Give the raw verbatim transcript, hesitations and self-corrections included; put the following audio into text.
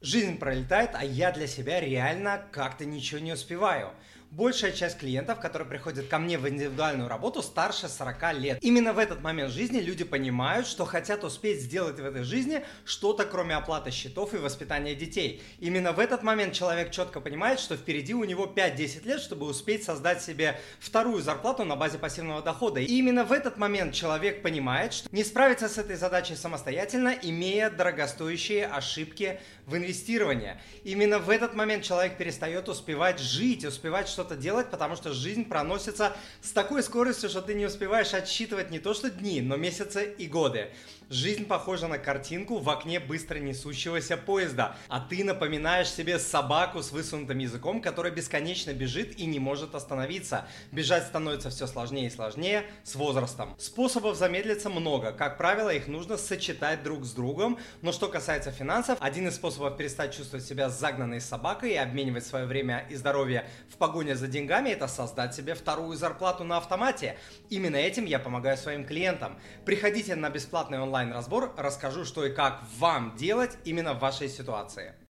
Жизнь пролетает, а я для себя реально как-то ничего не успеваю. Большая часть клиентов, которые приходят ко мне в индивидуальную работу, старше сорока лет. Именно в этот момент жизни люди понимают, что хотят успеть сделать в этой жизни что-то, кроме оплаты счетов и воспитания детей. Именно в этот момент человек четко понимает, что впереди у него пять-десять лет, чтобы успеть создать себе вторую зарплату на базе пассивного дохода. И именно в этот момент человек понимает, что не справится с этой задачей самостоятельно, имея дорогостоящие ошибки в инвестировании. Именно в этот момент человек перестает успевать жить, успевать что-то делать, потому что жизнь проносится с такой скоростью, что ты не успеваешь отсчитывать не то что дни, но месяцы и годы. Жизнь похожа на картинку в окне быстро несущегося поезда, а ты напоминаешь себе собаку с высунутым языком, которая бесконечно бежит и не может остановиться. Бежать становится все сложнее и сложнее с возрастом. Способов замедлиться много. Как правило, их нужно сочетать друг с другом. Но что касается финансов, один из способов перестать чувствовать себя загнанной собакой и обменивать свое время и здоровье в погоне за деньгами – это создать себе вторую зарплату на автомате. Именно этим я помогаю своим клиентам. Приходите на бесплатный онлайн-разбор, расскажу, что и как вам делать именно в вашей ситуации.